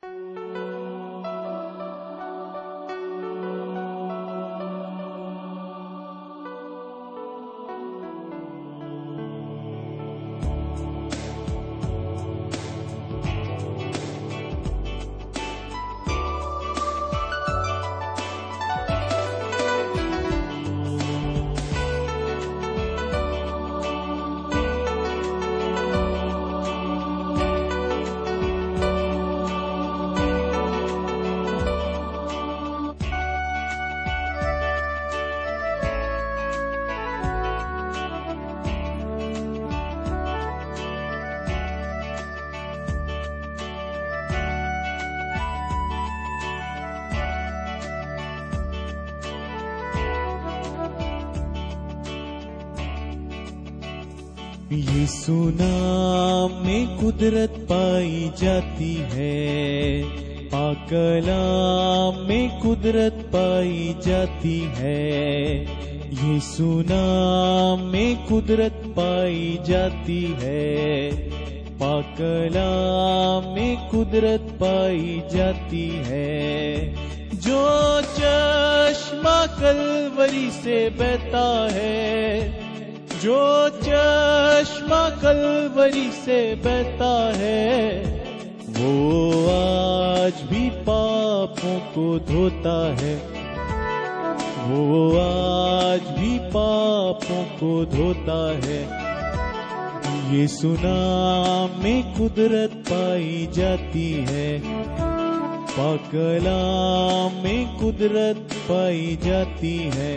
यीशु नाम में कुदरत पाई जाती है, पाक कलाम में कुदरत पाई जाती है। यीशु नाम में कुदरत पाई जाती है, पाक कलाम में कुदरत पाई जाती है। जो चश्मा कलवरी से बहता है, जो चश्मा कलवरी से बहता है, वो आज भी पापों को धोता है, वो आज भी पापों को धोता है। यीशु नाम में कुदरत पाई जाती है, पाक कलाम में कुदरत पाई जाती है।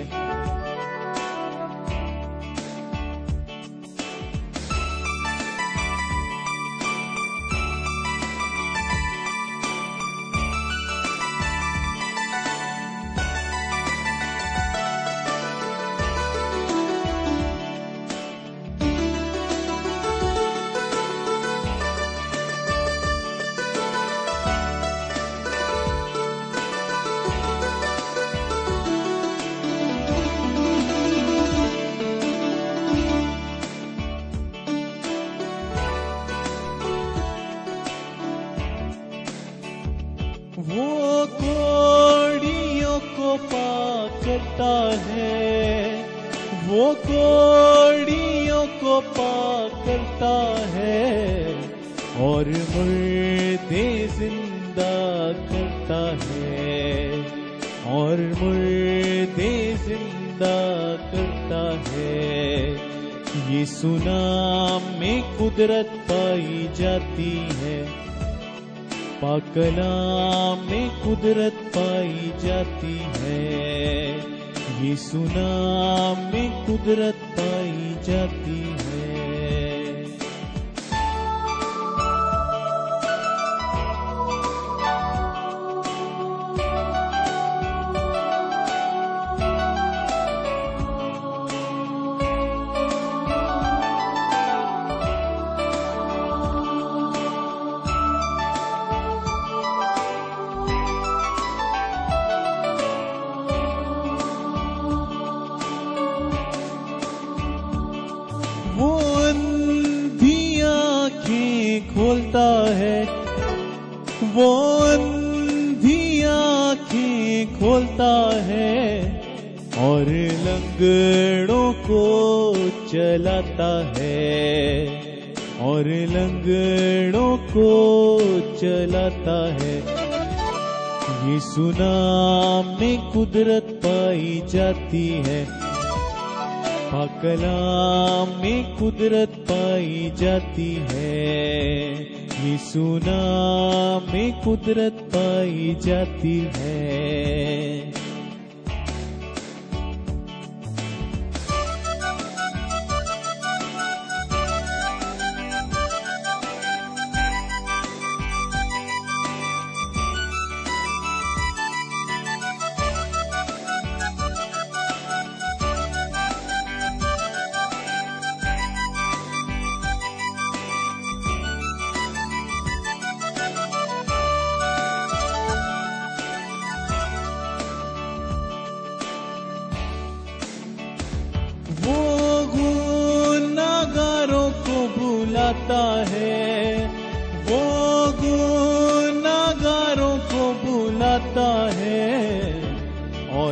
वो कोड़ियों को पाक करता है, वो कोड़ियों को पाक करता है, और मुर्दे जिंदा करता है, और मुर्दे जिंदा करता है। यीशु नाम में कुदरत पाई जाती है, पाक कलाम में कुदरत पाई जाती है। यीशु नाम में कुदरत पाई जाती है। वो अंधी आँखें खोलता है, वो अंधी आँखें खोलता है, और लंगड़ों को चलाता है, और लंगड़ों को चलाता है। यीशु नाम में कुदरत पाई जाती है, पाक कलाम में कुदरत पाई जाती है। यीशु नाम में कुदरत पाई जाती है।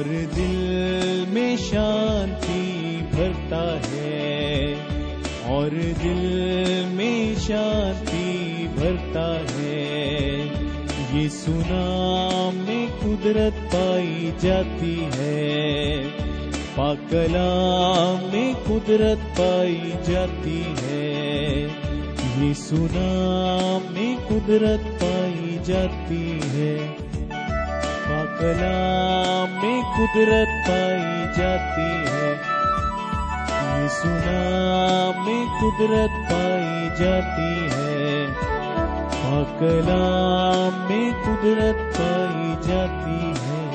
और दिल में शांति भरता है, और दिल में शांति भरता है। यीशु नाम में कुदरत पाई जाती है, पाक कलाम में कुदरत पाई जाती है। यीशु नाम में कुदरत पाई जाती है, पाक कलाम में कुदरत पाई जाती है। यीशु नाम में कुदरत पाई जाती है, पाक कलाम में कुदरत पाई जाती है।